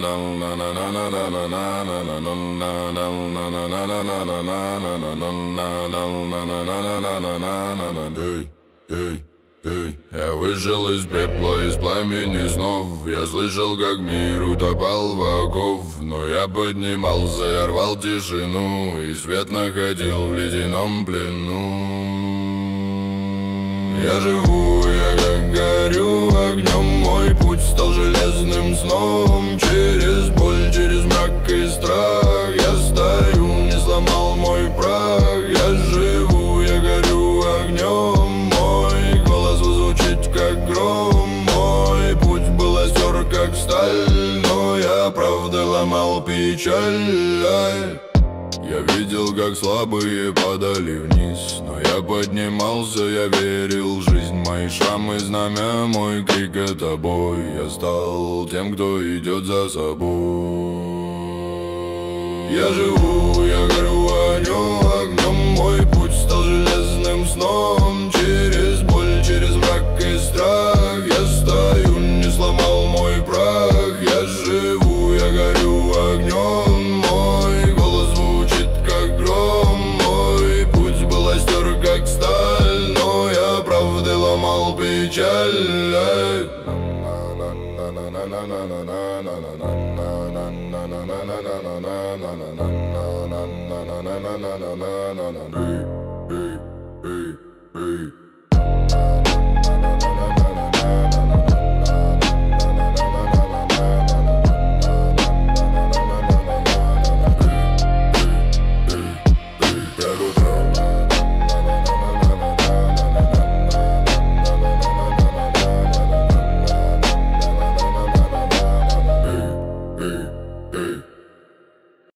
Я вышел из пепла, из пламени снов. Я слышал, как мир утопал в оков. Но я поднимался, я рвал тишину, и свет находил в ледяном плену. Я живу, я как горю огнем. Мой путь стал железным сном. Через боль, через мрак и страх я стою, не сломал мой прах. Я живу, я горю огнем. Мой голос звучит как гром. Мой путь был остер как сталь, но я правда ломал печаль. Я видел, как слабые падали вниз, но я поднимался, я верил в жизнь. Мои шрамы, знамя, мой крик — это бой. Я стал тем, кто идет за собой. Я живу, я горю огнем. Мой путь стал железным сном. Через боль, через мрак и страх я стою, не сломал мой прах. Я живу, я горю огнем. Мой голос звучит как гром. Мой путь был остер как сталь, но я правда ломал печаль.